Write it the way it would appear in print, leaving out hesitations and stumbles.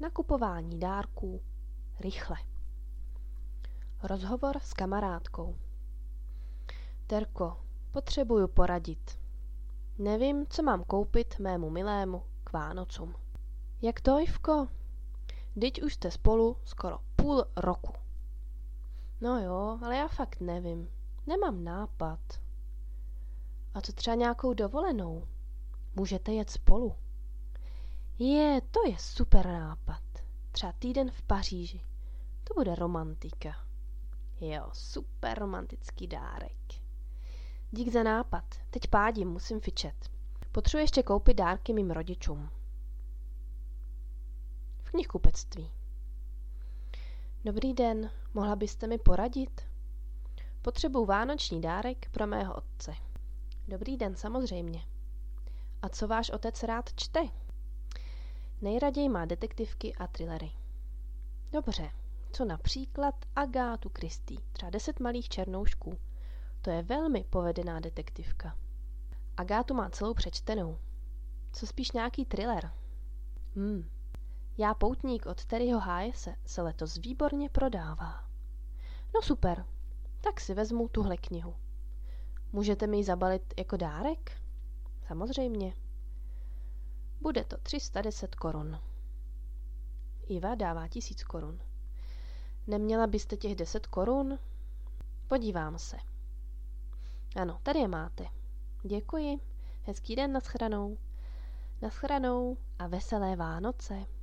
Nakupování dárků rychle. Rozhovor s kamarádkou. Terko, potřebuju poradit. Nevím, co mám koupit mému milému k Vánocům. Jak to, Ivko? Vždyť už jste spolu skoro půl roku. No jo, ale já fakt nevím. Nemám nápad. A co třeba nějakou dovolenou? Můžete jet spolu. To je super nápad. Třeba týden v Paříži. To bude romantika. Jo, super romantický dárek. Dík za nápad. Teď pádím, musím fičet. Potřebuji ještě koupit dárky mým rodičům. V knihkupectví. Dobrý den, mohla byste mi poradit? Potřebuji vánoční dárek pro mého otce. Dobrý den, samozřejmě. A co váš otec rád čte? Nejraději má detektivky a thrillery. Dobře, co například Agátu Christie, třeba 10 malých černoušků. To je velmi povedená detektivka. Agátu má celou přečtenou. Co spíš nějaký thriller? Já poutník od Terryho Hayese se letos výborně prodává. No super, tak si vezmu tuhle knihu. Můžete mi ji zabalit jako dárek? Samozřejmě. Bude to 310 korun. Iva dává 1000 korun. Neměla byste těch 10 korun? Podívám se. Ano, tady je máte. Děkuji. Hezký den, nashledanou. Nashledanou a veselé Vánoce.